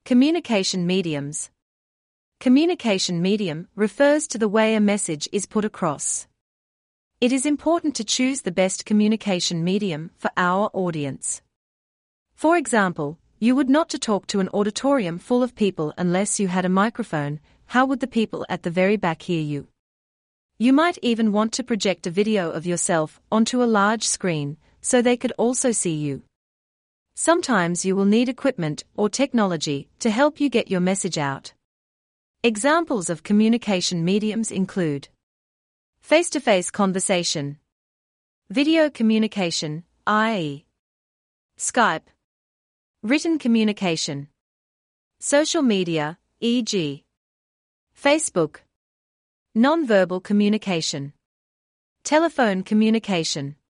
Communication mediums. Communication medium refers to the way a message is put across. It is important to choose the best communication medium for our audience. For example, you would not to talk to an auditorium full of people unless you had a microphone. How would the people at the very back hear you? You might even want to project a video of yourself onto a large screen, so they could also see you. Sometimes you will need equipment or technology to help you get your message out. Examples of communication mediums include face-to-face conversation, video communication, i.e., Skype, written communication, social media, e.g., Facebook, non-verbal communication, telephone communication.